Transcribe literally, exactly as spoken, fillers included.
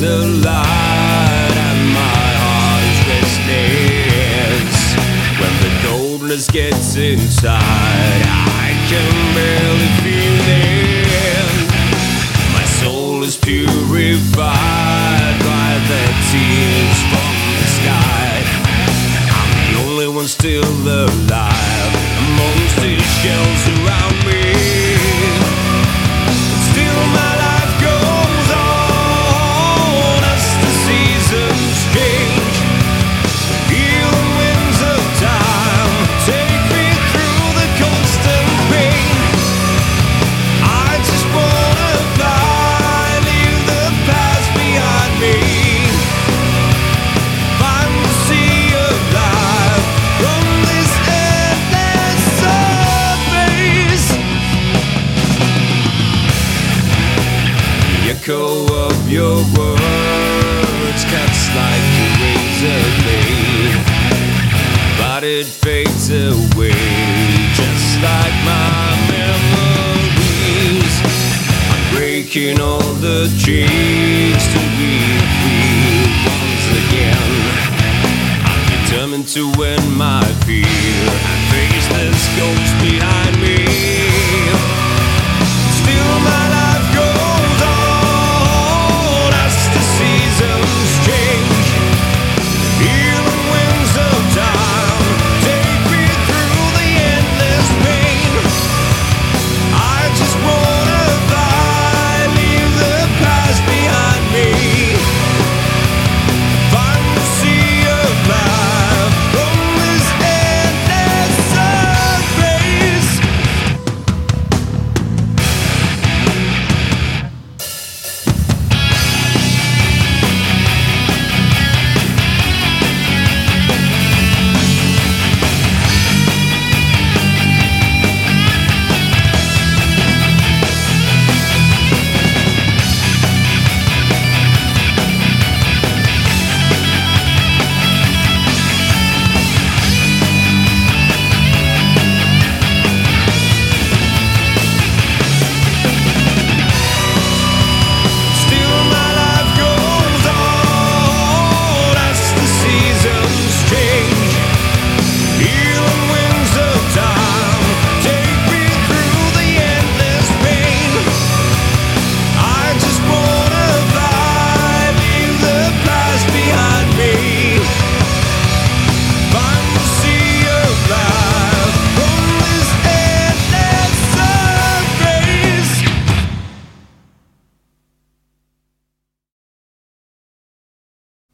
the light and my heart is restless. When the coldness gets inside, I can barely feel it. My soul is purified by the tears from the sky. I'm the only one still alive amongst these shells.